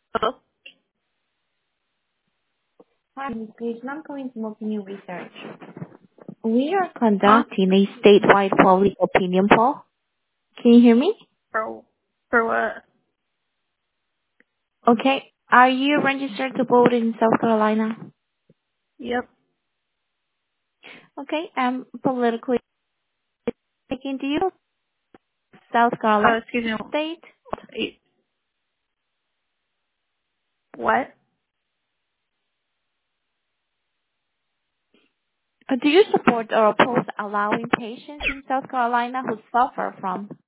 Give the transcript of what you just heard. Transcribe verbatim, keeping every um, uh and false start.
Hello? Hi, Miz Gleason. I'm calling from Opinion Research. We are Huh? conducting a statewide public opinion poll. Can you hear me? For, for what? Okay. Are you registered to vote in South Carolina? Yep. Okay. Um, politically speaking, do you know South Uh, Carolina excuse me. state? Wait, what? Uh, Do you support or oppose allowing patients in South Carolina who suffer from